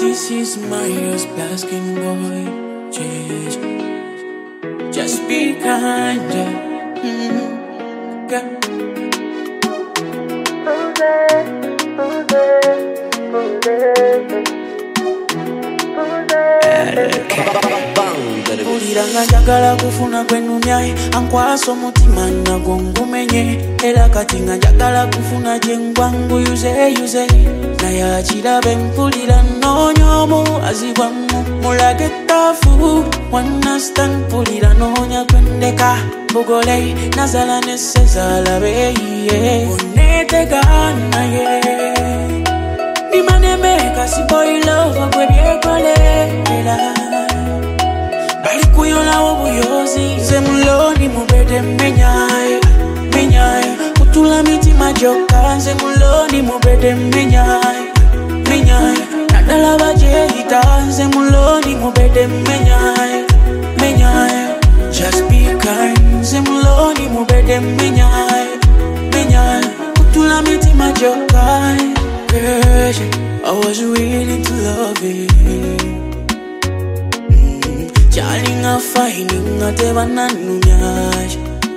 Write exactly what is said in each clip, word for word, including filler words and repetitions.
This is Mario's Baskin boy. Just, just be kind, yeah. Mm-hmm. Yeah. Uliranga njagala kufuna kwenumyae ankwaso mutima nagongumenye era kati nga njagala kufuna jengwangu yuze yuze naye akirabe mpulira noonyomu azibwamu mulage tafu wanastan mpulira noonya kwendeka bugole nazala nesezala beiye onetegana ye nimanemeka siboilova gwe byekolera bali kuyola obuyozi ze muloni mubede menyaye menyaye kutula mitima joka ze muloni mubede menyaye menyaye nadala bajehita ze muloni mubede menyaye menyaye just be kind ze muloni mubede menyaye menyaye kutula mitima joka. Girl, I was willing to love it. Darling, I'm finding a tebananunyash.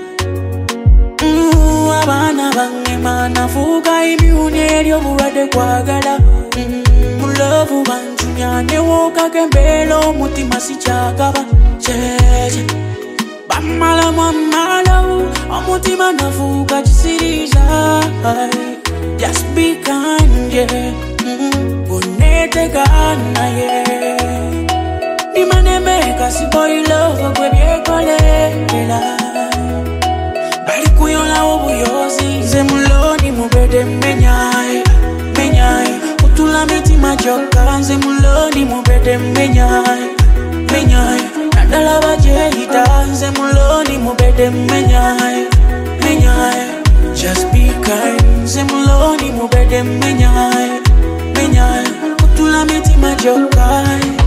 Mm, abana bange mana fuga imiune yo burade kwagala. Mm, love banjunya ne woka kembelo mutima sichakaba. Cheche, bamala mamala, amutima na fuga chisirija. Just be kind, yeah. Mm, onetegana, yeah. Nimanemeka siboilova gwe byekolera bali kuyola obuyozi ze muloni mubede menyaye menyaye kutula mitima joka ze muloni mubede menyaye menyaye nadala bajehita ze muloni mubede menyaye menyaye just be kind ze muloni mubede menyaye menyaye kutula mitima joka.